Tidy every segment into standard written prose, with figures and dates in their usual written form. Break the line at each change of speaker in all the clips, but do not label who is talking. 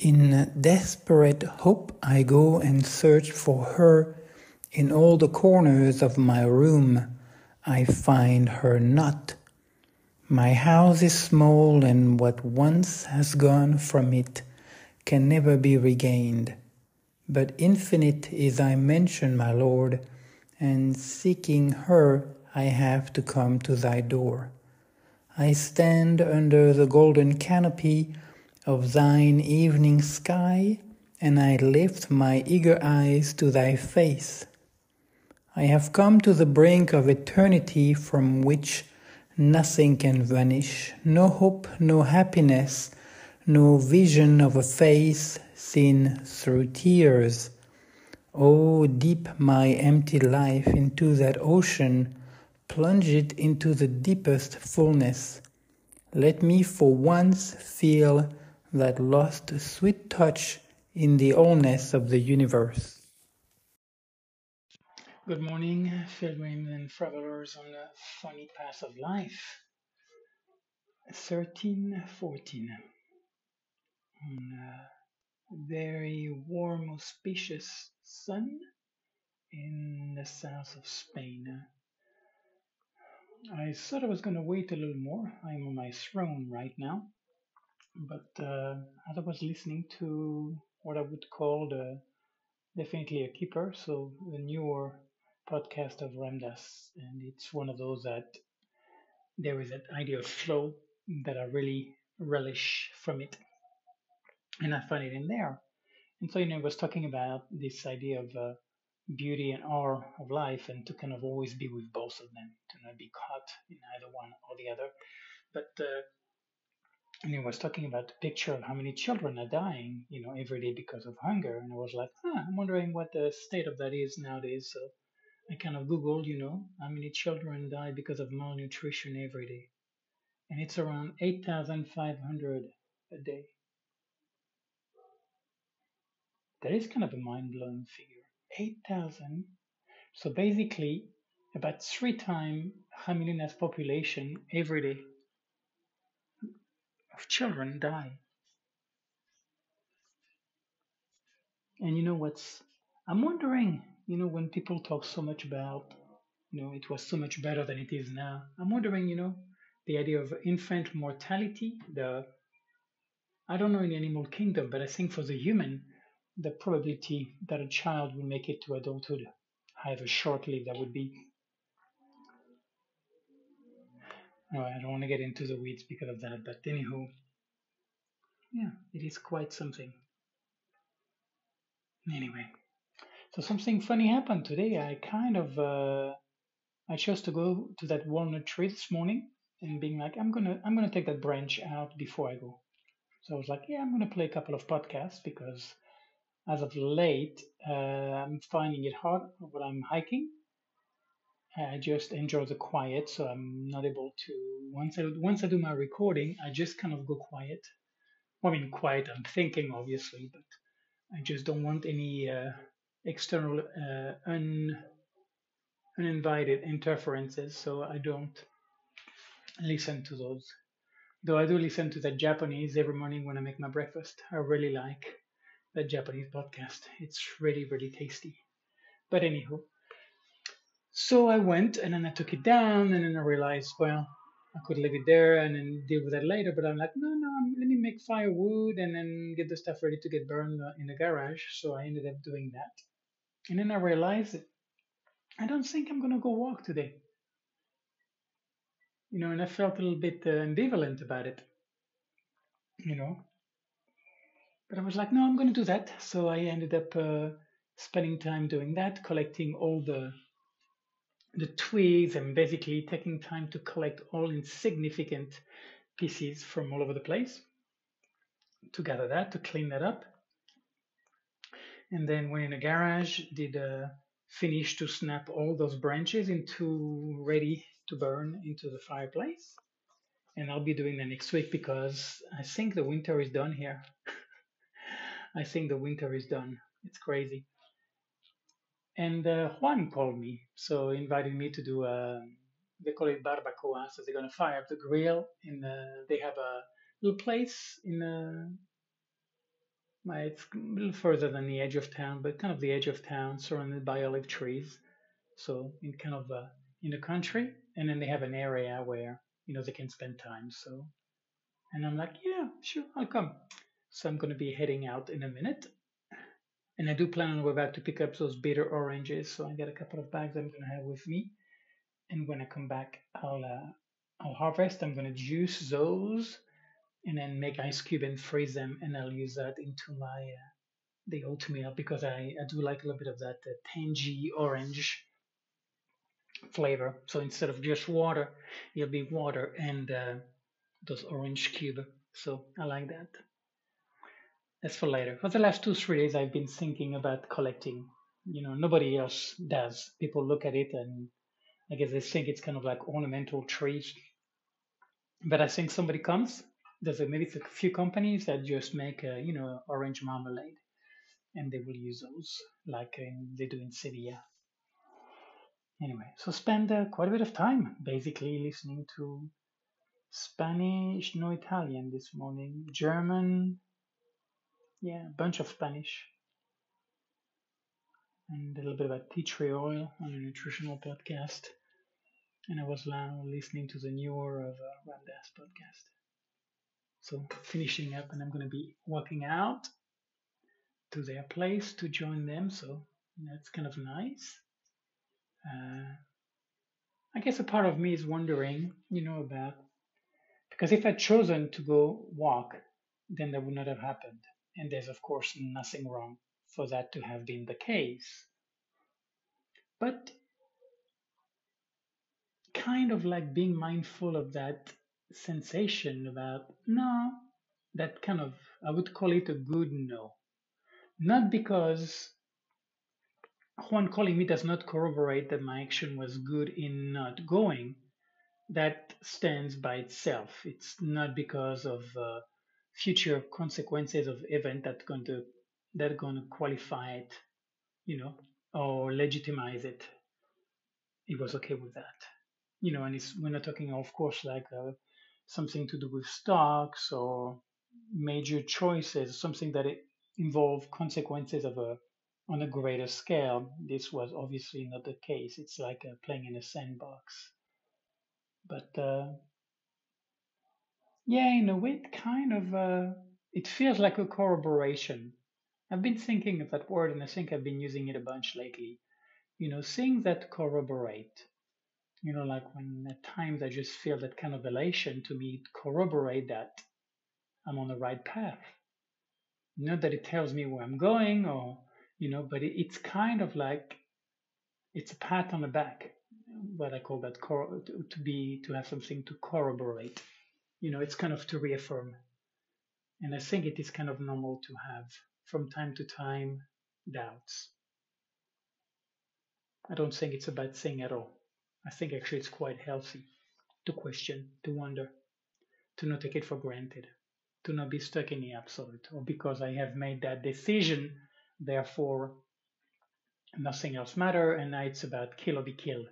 In desperate hope, I go and search for her. In all the corners of my room, I find her not. My house is small, and what once has gone from it can never be regained. But infinite is thy mention, my Lord, and seeking her, I have to come to thy door. I stand under the golden canopy of thine evening sky, and I lift my eager eyes to thy face. I have come to the brink of eternity from which nothing can vanish, no hope, no happiness, no vision of a face seen through tears. Oh, deep my empty life into that ocean, plunge it into the deepest fullness. Let me for once feel that lost sweet touch in the allness of the universe.
Good morning, pilgrims and travelers on the funny path of life. 1314. On a very warm, auspicious sun in the south of Spain. I thought I was going to wait a little more. I'm on my throne right now. But as I was listening to what I would call definitely a keeper, so the newer podcast of Ramdas, and it's one of those that there is that idea of flow that I really relish from it, and I find it in there. And so, I was talking about this idea of beauty and awe of life, and to kind of always be with both of them, to not be caught in either one or the other. But and I was talking about the picture of how many children are dying, every day because of hunger, and I was like, I'm wondering what the state of that is nowadays. So I kind of Googled, how many children die because of malnutrition every day, and it's around 8,500 a day. That is kind of a mind-blowing figure. 8,000. So basically, about 3 times Hamilina's population every day of children die. And I'm wondering, when people talk so much about, it was so much better than it is now. I'm wondering, the idea of infant mortality, I don't know in the animal kingdom, but I think for the human, the probability that a child will make it to adulthood, however short-lived that would be. No, I don't want to get into the weeds because of that, but anywho, yeah, it is quite something. Anyway, so something funny happened today. I chose to go to that walnut tree this morning and being like, I'm gonna take that branch out before I go. So I was like, yeah, I'm gonna play a couple of podcasts because as of late, I'm finding it hard when I'm hiking. I just enjoy the quiet, so I'm not able to. Once I do my recording, I just kind of go quiet. Well, I mean, quiet. I'm thinking, obviously, but I just don't want any external uninvited interferences, so I don't listen to those. Though I do listen to that Japanese every morning when I make my breakfast. I really like that Japanese podcast. It's really, really tasty. But anywho, so I went and then I took it down and then I realized, well, I could leave it there and then deal with that later. But I'm like, no, no, let me make firewood and then get the stuff ready to get burned in the garage. So I ended up doing that. And then I realized that I don't think I'm going to go walk today. And I felt a little bit ambivalent about it, you know. But I was like, no, I'm going to do that. So I ended up spending time doing that, collecting all the twigs and basically taking time to collect all insignificant pieces from all over the place to gather that, to clean that up. And then went in the garage, did finish to snap all those branches into ready to burn into the fireplace. And I'll be doing that next week because I think the winter is done here. I think the winter is done. It's crazy. And Juan called me, so invited me to do they call it barbacoa. So they're gonna fire up the grill, and they have a little place in It's a little further than the edge of town, but kind of the edge of town, surrounded by olive trees. So in kind of in the country, and then they have an area where they can spend time. So, and I'm like, yeah, sure, I'll come. So I'm going to be heading out in a minute, and I do plan on going back to pick up those bitter oranges. So I got a couple of bags I'm going to have with me, and when I come back, I'll harvest. I'm going to juice those, and then make ice cube and freeze them, and I'll use that into my the oatmeal because I do like a little bit of that tangy orange flavor. So instead of just water, it'll be water and those orange cube. So I like that. That's for later. For the last 2 3 days, I've been thinking about collecting. Nobody else does. People look at it and I guess they think it's kind of like ornamental trees. But I think somebody comes. Maybe it's a few companies that just make orange marmalade, and they will use those like they do in Sevilla. Anyway, so spend quite a bit of time basically listening to Spanish, no Italian this morning, German, yeah, a bunch of Spanish, and a little bit about tea tree oil on a nutritional podcast. And I was now listening to the newer of Ramdas podcast. So finishing up, and I'm going to be walking out to their place to join them. So that's kind of nice. Uh, I guess a part of me is wondering, about because if I'd chosen to go walk, then that would not have happened. And there's, of course, nothing wrong for that to have been the case. But kind of like being mindful of that sensation about, no, that kind of, I would call it a good no. Not because Juan calling me does not corroborate that my action was good in not going. That stands by itself. It's not because of future consequences of event that going to qualify it, you know, or legitimize it. It was okay with that, and we're not talking, of course, like something to do with stocks or major choices, something that involve consequences on a greater scale. This was obviously not the case. It's like playing in a sandbox, but yeah, in a way, it feels like a corroboration. I've been thinking of that word, and I think I've been using it a bunch lately. Things that corroborate. Like when at times I just feel that kind of elation to me corroborate that I'm on the right path. Not that it tells me where I'm going or, but it's kind of like it's a pat on the back. What I call that to have something to corroborate. It's kind of to reaffirm. And I think it is kind of normal to have from time to time doubts. I don't think it's a bad thing at all. I think actually it's quite healthy to question, to wonder, to not take it for granted, to not be stuck in the absolute, or because I have made that decision, therefore nothing else matter, and now it's about kill or be killed.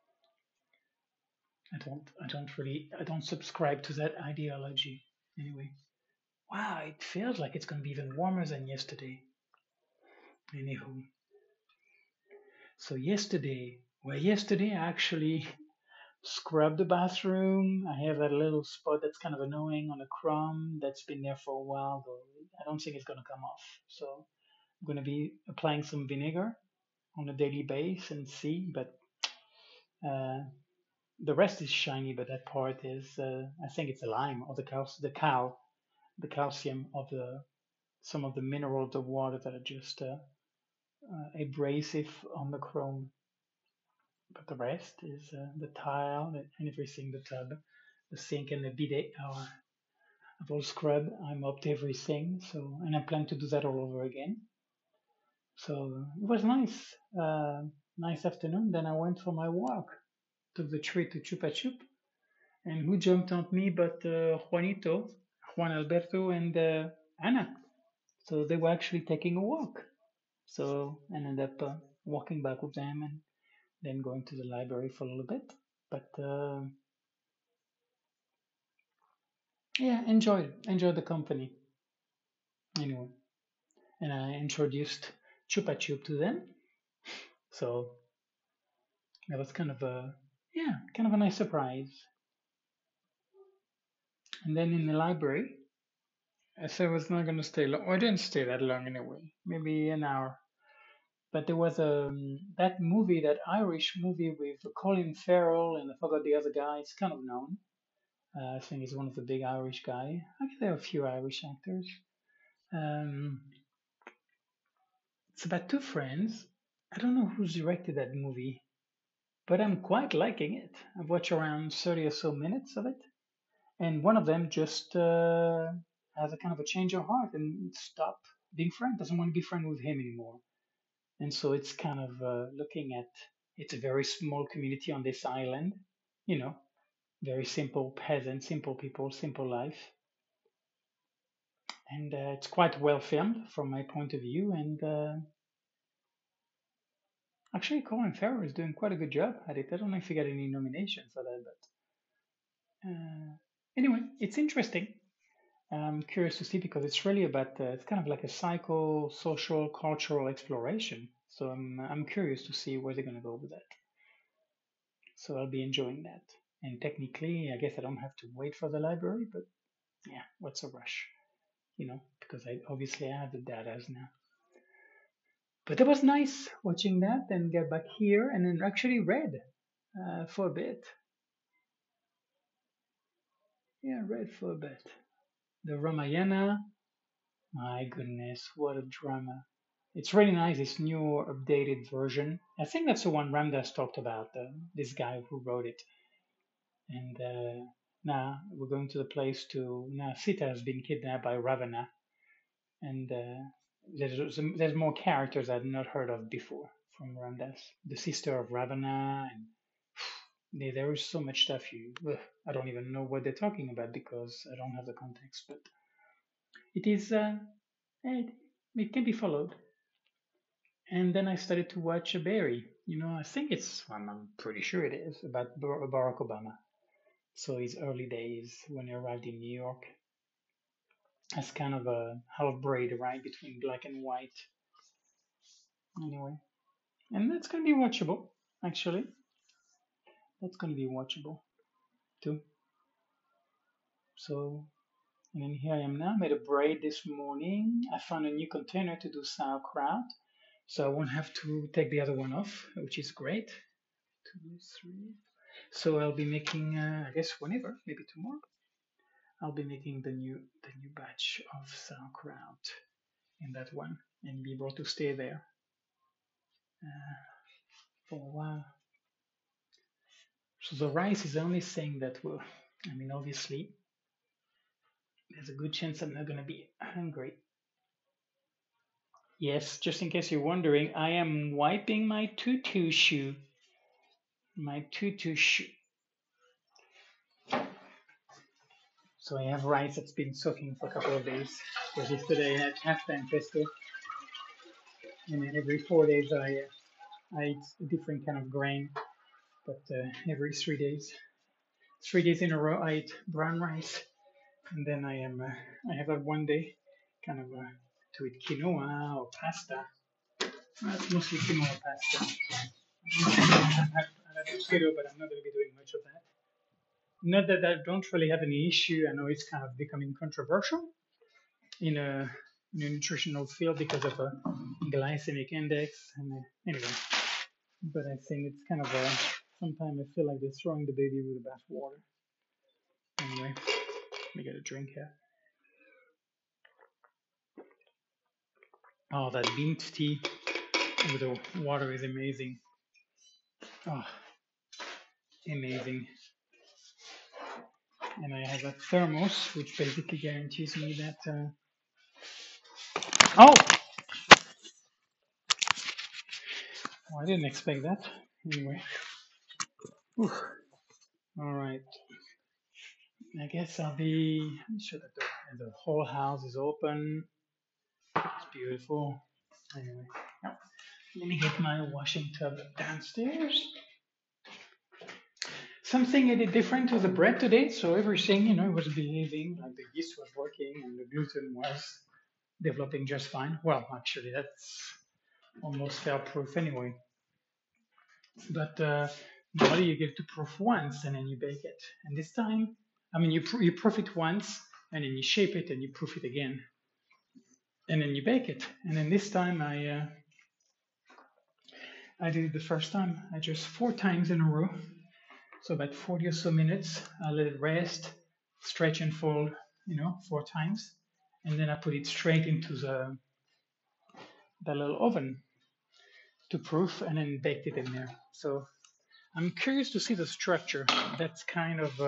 I don't subscribe to that ideology. Anyway, wow, it feels like it's going to be even warmer than yesterday. Anywho, so yesterday I actually scrubbed the bathroom. I have that little spot that's kind of annoying on a crumb that's been there for a while, though I don't think it's going to come off. So I'm going to be applying some vinegar on a daily basis and see, but uh, the rest is shiny, but that part is, I think it's a lime or the calcium of some of the minerals of water that are just abrasive on the chrome. But the rest is the tile and everything, the tub, the sink, and the bidet are I've all scrubbed. I mopped everything, and I plan to do that all over again. So it was nice, nice afternoon. Then I went for my walk, took the tree to Chupa Chup, and who jumped on me but Juan Alberto, and Anna. So they were actually taking a walk. So I ended up walking back with them and then going to the library for a little bit. But yeah, enjoyed the company. Anyway, and I introduced Chupa Chup to them. So that was kind of a nice surprise. And then in the library, I said I was not going to stay long. I didn't stay that long anyway, maybe an hour. But there was that movie, that Irish movie with Colin Farrell and I forgot the other guy. It's kind of known. I think he's one of the big Irish guy. I guess there are a few Irish actors. Um, it's about two friends. I don't know who's directed that movie, but I'm quite liking it. I've watched around 30 or so minutes of it, and one of them just has a kind of a change of heart and stop being friend, doesn't want to be friend with him anymore. And so it's kind of looking at it's a very small community on this island, you know, very simple peasant, simple people, simple life, and it's quite well filmed from my point of view. And actually, Colin Farrell is doing quite a good job at it. I don't know if he got any nomination for that, but anyway, it's interesting. I'm curious to see because it's really about it's kind of like a psycho-social, cultural exploration. So I'm curious to see where they're going to go with that. So I'll be enjoying that. And technically, I guess I don't have to wait for the library, but yeah, what's a rush? Because I have the data now. But it was nice watching that and get back here and then actually read for a bit. Yeah, read for a bit. The Ramayana, my goodness, what a drama. It's really nice, this new updated version. I think that's the one Ramdas talked about, this guy who wrote it. And now we're going to the place to. Now Sita has been kidnapped by Ravana, and there's more characters I'd not heard of before from Ramdas. The sister of Ravana, and there is so much stuff I don't even know what they're talking about because I don't have the context. But it is it can be followed. And then I started to watch a Barry. I think I'm pretty sure it is about Barack Obama. So his early days when he arrived in New York as kind of a half breed, right, between black and white. Anyway, and that's gonna be watchable. Actually, that's gonna be watchable too. So, and then here I am now. Made a braid this morning. I found a new container to do sauerkraut, so I won't have to take the other one off, which is great. 2, 3. So I'll be making, I guess, whenever, maybe tomorrow. I'll be making the new batch of sauerkraut in that one and be able to stay there for a while. So the rice is the only thing that will, obviously, there's a good chance I'm not going to be hungry. Yes, just in case you're wondering, I am wiping my tutu shoe. My tutu shoe. So I have rice that's been soaking for a couple of days. Because yesterday I had half-time pesto. And then every 4 days I eat a different kind of grain. But every 3 days, 3 days in a row, I eat brown rice. And then I have that one day kind of to eat quinoa or pasta. It's mostly quinoa pasta. I had potato, but I'm not going to be doing much of that. Not that I don't really have any issue. I know it's kind of becoming controversial in a nutritional field because of a glycemic index. And anyway, but I think it's kind of sometimes I feel like they're throwing the baby with the bathwater. Anyway, let me get a drink here. Oh, that mint tea with the water is amazing. Oh, amazing. And I have a thermos, which basically guarantees me that. Oh! I didn't expect that. Anyway. Whew. All right. I guess I'll be. I'm sure that the whole house is open. It's beautiful. Anyway, yep. Let me get my washing tub downstairs. Something I did different to the bread today, so everything, was behaving, like the yeast was working and the gluten was. developing just fine. Well, actually, that's almost fail proof anyway. But normally you give to proof once and then you bake it. And this time, I mean, you proof it once and then you shape it and you proof it again and then you bake it. And then this time I did it the first time. I just 4 times in a row. So about 40 or so minutes. I let it rest, stretch and fold, 4 times. And then I put it straight into the little oven to proof and then baked it in there. So I'm curious to see the structure. That's kind of,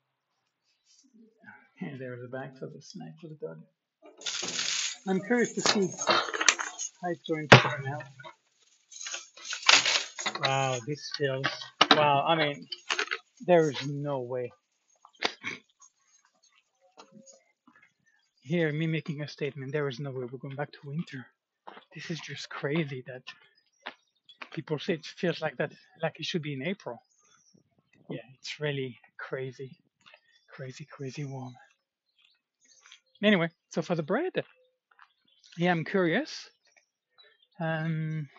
and there's a bag for the snack for the dog. I'm curious to see how it's going to turn out. Wow, this feels, wow, I mean, there is no way. Here, me making a statement, there is no way we're going back to winter. This is just crazy that people say it feels like that, like it should be in April. Yeah, it's really crazy, crazy, crazy warm. Anyway, so for the bread, yeah, I'm curious. Um,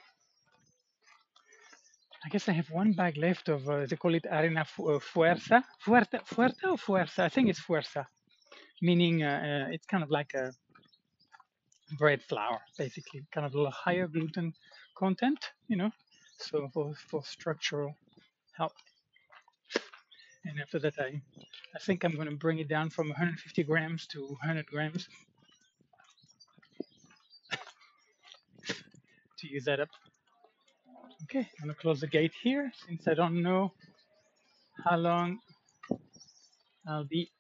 I guess I have one bag left of, they call it Arena Fuerza. Fuerza or Fuerza? I think it's Fuerza, meaning it's kind of like a bread flour, basically, kind of a little higher gluten content. So for structural help. And after that, I think I'm going to bring it down from 150 grams to 100 grams to use that up. Okay, I'm going to close the gate here since I don't know how long I'll be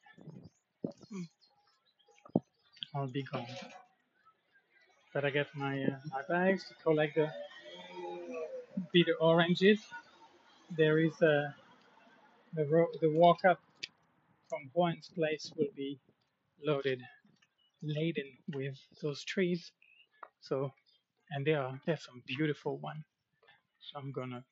I'll be gone. But I got my bags to collect the bitter oranges. There is the walk up from Juan's place will be loaded, laden with those trees. So, and there's some beautiful one. So I'm gonna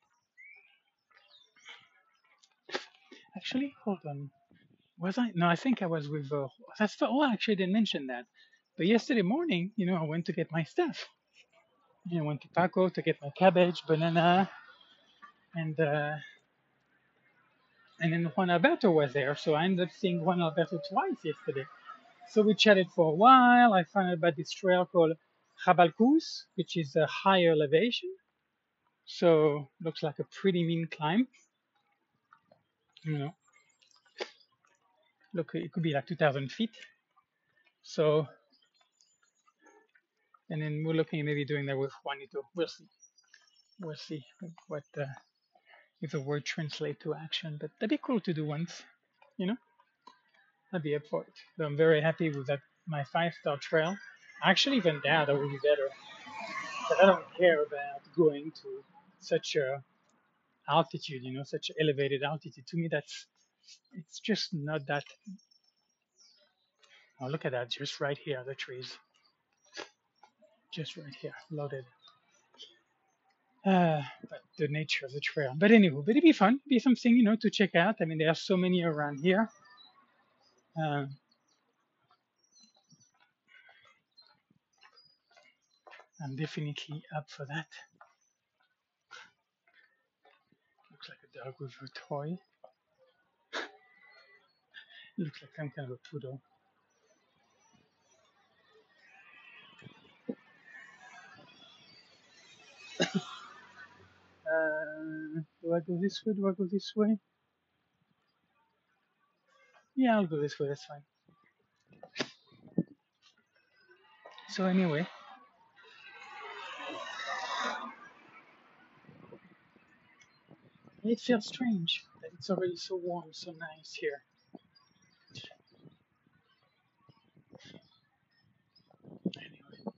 actually hold on. Was I? No, I think I was with. Oh, actually, I didn't mention that. But yesterday morning, I went to get my stuff. I went to Paco to get my cabbage, banana, and uh, and then Juan Alberto was there. So I ended up seeing Juan Alberto twice yesterday. So we chatted for a while. I found out about this trail called Jabalcuz, which is a higher elevation. So looks like a pretty mean climb. You know, look, it could be like 2,000 feet. So, and then we're looking at maybe doing that with Juanito. We'll see. We'll see what if the word translate to action. But that'd be cool to do once. You know, I'd be up for it. So I'm very happy with that. My 5-star trail. Actually, even that would be better. But I don't care about going to such a altitude. Such elevated altitude. To me, it's just not that. Oh, look at that! Just right here, the trees. Just right here, loaded. But the nature of the trail. But anyway, but it'd be fun. Be something to check out. I mean, there are so many around here. Uh, I'm definitely up for that. Looks like a dog with a toy. Looks like some kind of a poodle. Do I go this way? Do I go this way? Yeah, I'll go this way. That's fine. So anyway, it feels strange that it's already so warm, so nice here. Anyway,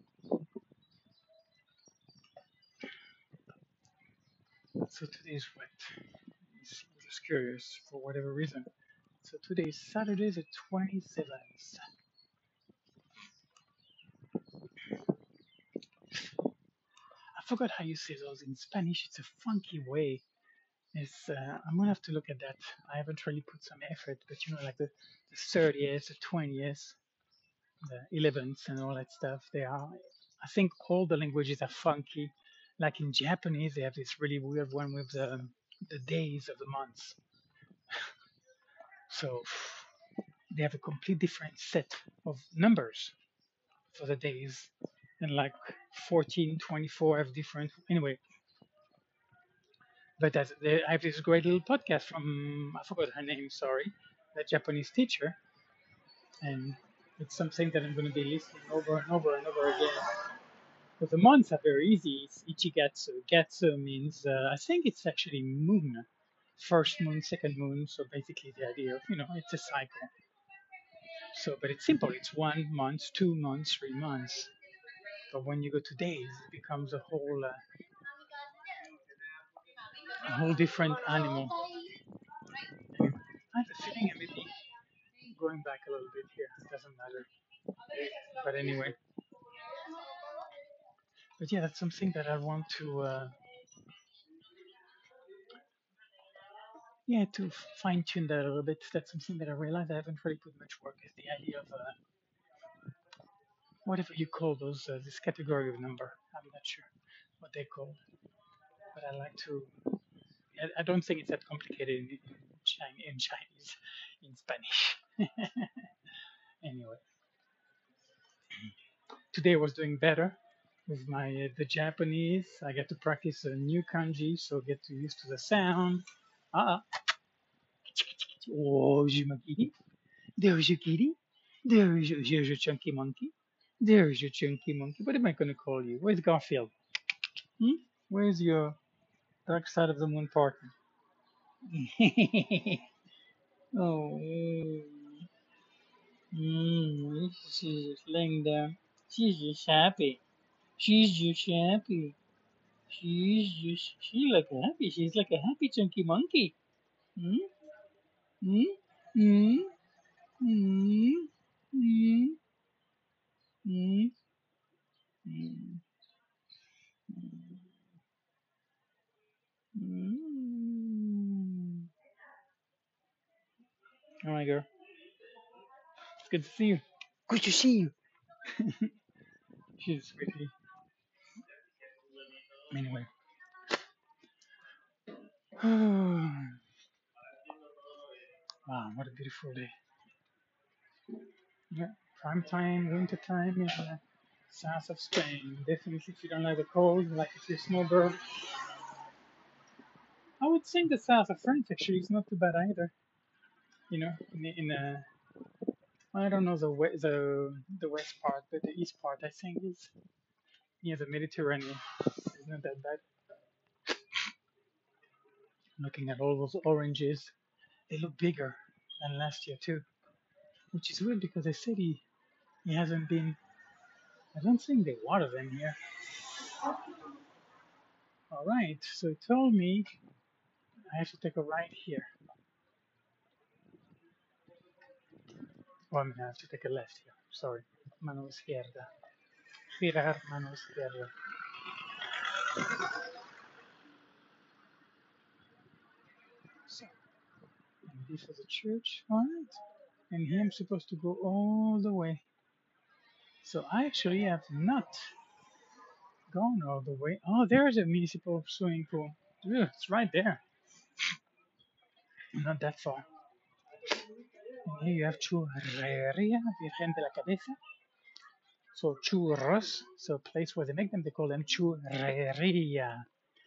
so today's what? I'm just curious for whatever reason. So today is Saturday the 27th. I forgot how you say those in Spanish. It's a funky way. I'm gonna have to look at that. I haven't really put some effort, but like the 30th, the 20th. the 11th and all that stuff. They are, I think, all the languages are funky. Like in Japanese, they have this really weird one with the days of the months. So they have a complete different set of numbers for the days, and like 14, 24 have different. Anyway, but I have this great little podcast from, I forgot her name, sorry, the Japanese teacher, and it's something that I'm going to be listening over and over and over again. But the months are very easy. It's Ichigatsu. Gatsu means, I think it's actually moon. First moon, second moon. So basically the idea of, it's a cycle. So, but it's simple. It's 1 month, 2 months, 3 months. But when you go to days, it becomes a whole different animal. And I have a feeling I may be going back a little bit here. It doesn't matter. But anyway, but yeah, that's something that I want to, yeah, to fine tune that a little bit. That's something that I realized I haven't really put much work. Is the idea of whatever you call those, this category of number. I'm not sure what they call, but I like to. I don't think it's that complicated in Chinese, in Spanish. Anyway, today I was doing better with my the Japanese. I get to practice a new kanji, so get to used to the sound. Ah, oh, Jumagiri. There's your kitty. Here's your chunky monkey. There's your chunky monkey. What am I going to call you? Where's Garfield? Hmm? Where's your Dark Side of the Moon partner? Oh, she's just laying down. She's just happy. She's just happy. She like happy. She's like a happy chunky monkey. Hmm? Hmm? Hmm? Hmm? Hmm? Hmm? Hmm? Hmm? Oh my girl. It's good to see you. Good to see you. She's really. Anyway. Wow, what a beautiful day. Yeah, prime time, winter time in the south of Spain. Definitely, if you don't like the cold, like if you're a snowbird, I would think the south of France actually is not too bad either. In I don't know the west part, but the east part I think is near the Mediterranean. It's not that bad. Looking at all those oranges, they look bigger than last year too, which is weird because they said he hasn't been. I don't think they water them here. All right, so he told me I have to take a right here. Well, I mean, I have to take a left here. Sorry, mano izquierda. Girar mano izquierda. So, and this is a church. All right, and here I'm supposed to go all the way. So I actually have not gone all the way. Oh, there's a municipal swimming pool. Ugh, it's right there. Not that far. And here you have Churreria Virgen de la Cabeza. So churros, so a place where they make them, they call them churreria.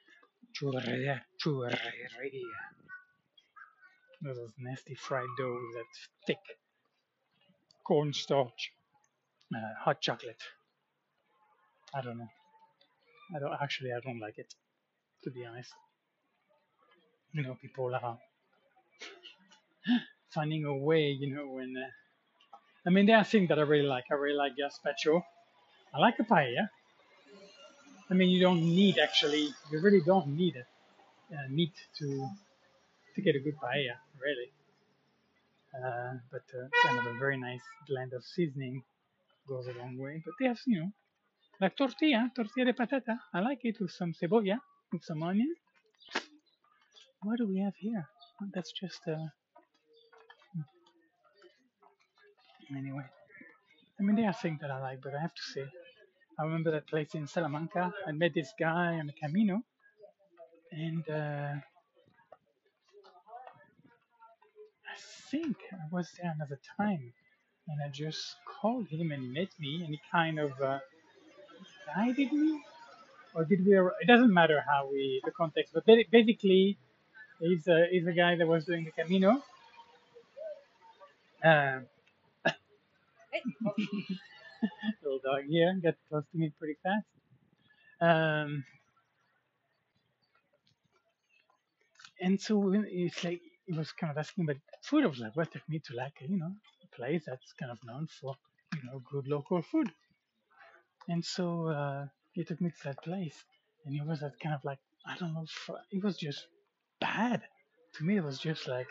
Churreria. Those nasty fried dough with that thick cornstarch, hot chocolate. I don't know. I don't like it, to be honest. People are finding a way, when. I mean, there are things that I really like. I really like gazpacho. I like a paella. I mean, you really don't need meat to get a good paella, really. But kind of a very nice blend of seasoning goes a long way. But yes, like tortilla de patata. I like it with some cebolla, with some onion. What do we have here? That's just anyway. I mean, there are things that I like, but I have to say, I remember that place in Salamanca. I met this guy on the Camino, and I think I was there another time, and I just called him, and he met me, and he kind of guided me, or did we? It doesn't matter how we the context, but basically, he's a guy that was doing the Camino. Uh, little dog here got close to me pretty fast. Um, and so it's like he was kind of asking about food. I was like, what took me to like a place that's kind of known for good local food. And so he took me to that place, and it was that kind of like I don't know, it was just bad. To me, it was just like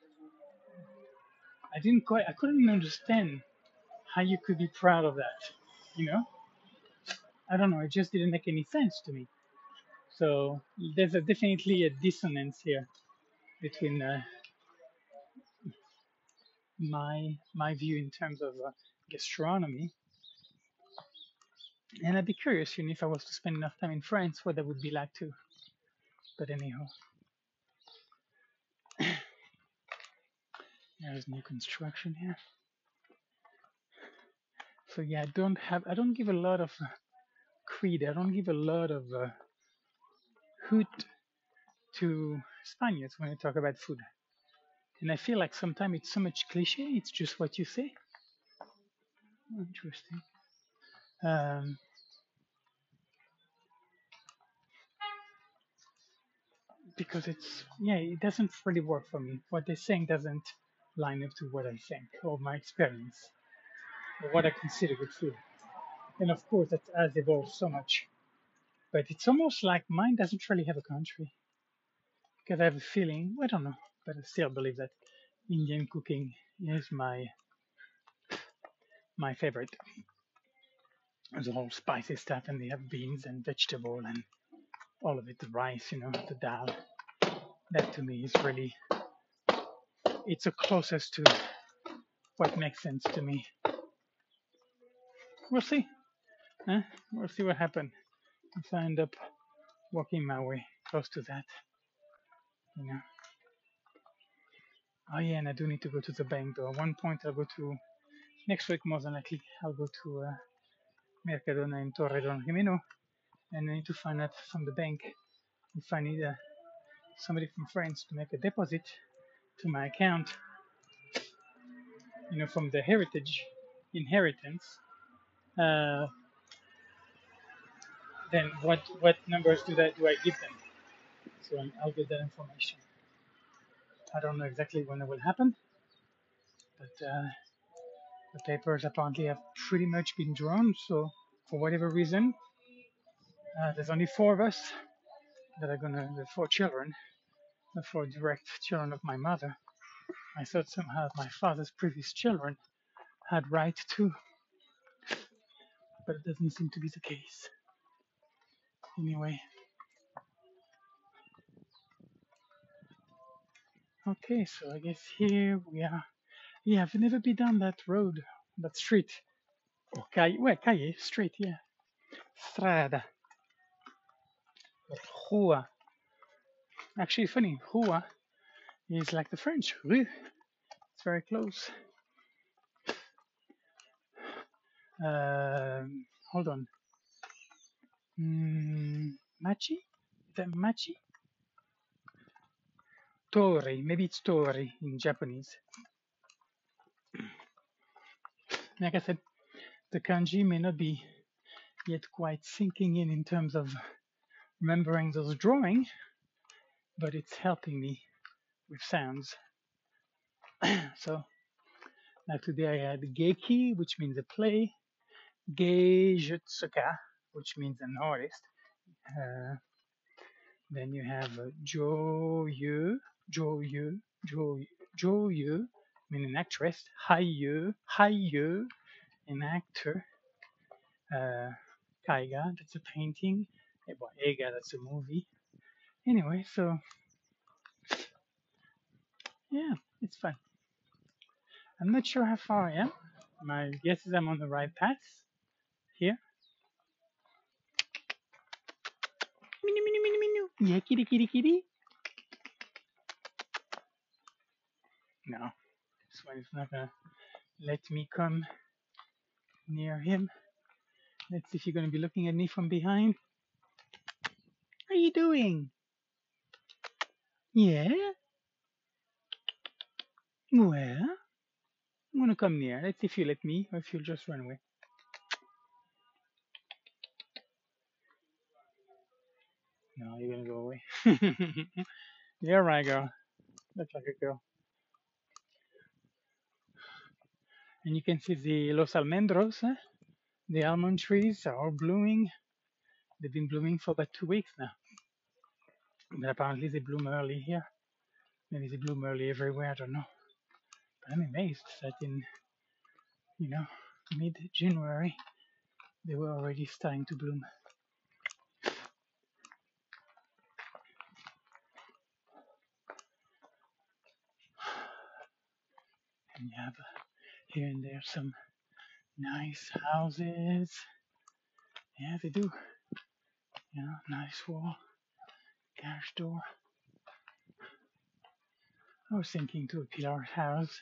I couldn't even understand how you could be proud of that. You know, I don't know, it just didn't make any sense to me. So there's definitely a dissonance here between my view in terms of gastronomy, and I'd be curious, if I was to spend enough time in France, what that would be like too. But anyhow, there's new construction here. So yeah, I don't give a lot of creed. I don't give a lot of hoot to Spaniards when I talk about food. And I feel like sometimes it's so much cliche. It's just what you say. Interesting. Um, because it doesn't really work for me. What they're saying doesn't line up to what I think or my experience or what I consider good food. And of course, that has evolved so much. But it's almost like mine doesn't really have a country because I have a feeling, I don't know, but I still believe that Indian cooking is my favorite. The whole spicy stuff, and they have beans and vegetable and all of it, the rice, the dal. That to me is really, it's the closest to what makes sense to me. We'll see. Huh? We'll see what happens if I end up walking my way close to that. You know. Oh yeah, and I do need to go to the bank though. At one point, I'll go to next week. More than likely, I'll go to Mercadona in Torre Don Jimeno, and I need to find out from the bank if I need somebody from France to make a deposit to my account. From the inheritance. Uh, then what numbers do I give them? So I'll get that information. I don't know exactly when it will happen, but the papers apparently have pretty much been drawn. So for whatever reason, there's only four of us that are the four children, the four direct children of my mother. I thought somehow my father's previous children had right too, but it doesn't seem to be the case. Anyway, okay, so I guess here we are. Yeah, I've never been down that road, that street. Or calle, street, yeah. Strada, or rua. Actually, funny, rua is like the French, rue. It's very close. Hold on. Machi? Is that Machi? Tori, maybe it's Tori in Japanese. Like I said, the kanji may not be yet quite sinking in terms of remembering those drawings, but it's helping me with sounds. So, like today I had Geiki, which means a play, Geijutsuka, which means an artist. Uh, then you have Joyu, Joyu, Joyu, Joyu, meaning an actress, Haiyu, an actor, Kaiga, that's a painting, Eiga, that's a movie. Anyway, so yeah, it's fun. I'm not sure how far I am, My guess is I'm on the right path here. Minu, minu, minu, minu. Yeah, kitty, kitty, kitty. No, this one is not gonna let me come near him. Let's see if you're gonna be looking at me from behind. What are you doing? Yeah? Well, I'm gonna come near. Let's see if you let me or if you'll just run away. No, you're gonna go away. You're right, girl. Look like a girl. And you can see the Los Almendros, the almond trees are all blooming. They've been blooming for about 2 weeks now. But apparently they bloom early here. Maybe they bloom early everywhere, I don't know. But I'm amazed that in, mid-January, they were already starting to bloom. And you have here and there some nice houses. Yeah, they do. Nice wall, garage door. I was thinking to a pillar house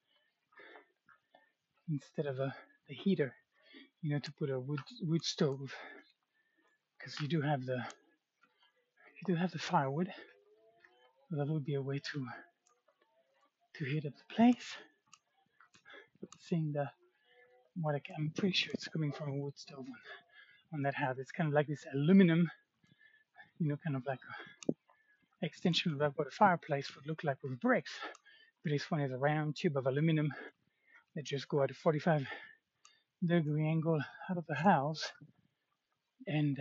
instead of the heater, to put a wood stove, because you do have the firewood. So that would be a way to heat up the place. Seeing I'm pretty sure it's coming from a wood stove on that house. It's kind of like this aluminum, kind of like a extension of what a fireplace would look like with bricks. But this one is a round tube of aluminum that just go at a 45-degree angle out of the house and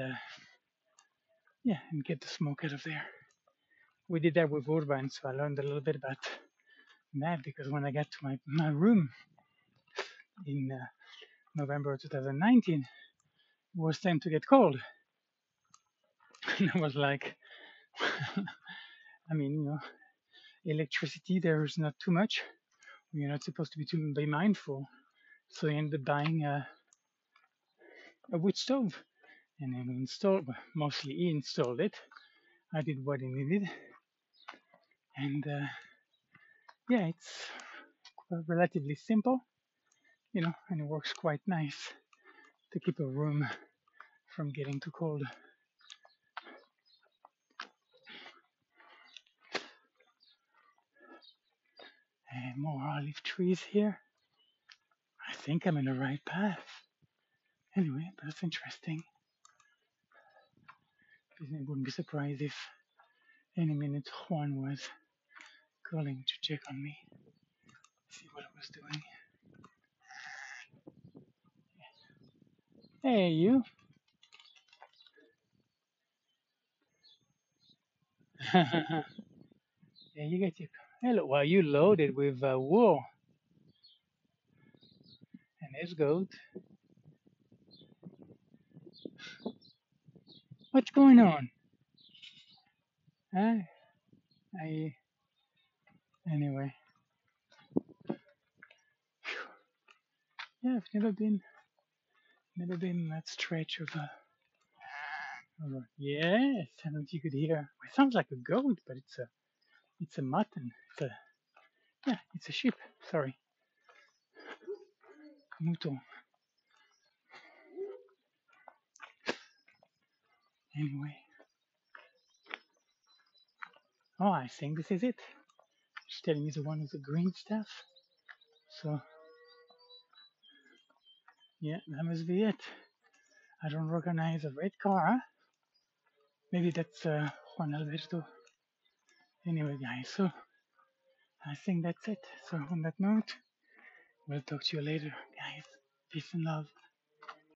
and get the smoke out of there. We did that with Urban, so I learned a little bit about that, because when I got to my room in November 2019, it was time to get cold. And I was like, I mean, electricity, there's not too much. You're not supposed to be mindful. So I ended up buying a wood stove. And then mostly he installed it. I did what he needed. And it's relatively simple, and it works quite nice to keep a room from getting too cold. And more olive trees here. I think I'm in the right path. Anyway, but that's interesting. I wouldn't be surprised if any minute Juan was calling to check on me, see what I was doing. Hey, you. Yeah, you get your. Hello, well, you loaded with wool and it's goat. What's going on? Huh? Anyway. Yeah, I've never been in that stretch of yes, I don't know if you could hear. It sounds like a goat, but it's a mutton. It's a sheep. Sorry, mouton. Anyway, I think this is it. She's telling me the one with the green stuff. So yeah, that must be it. I don't recognize a red car. Maybe that's Juan Alberto. Anyway, guys, so I think that's it. So on that note, we'll talk to you later, guys. Peace and love.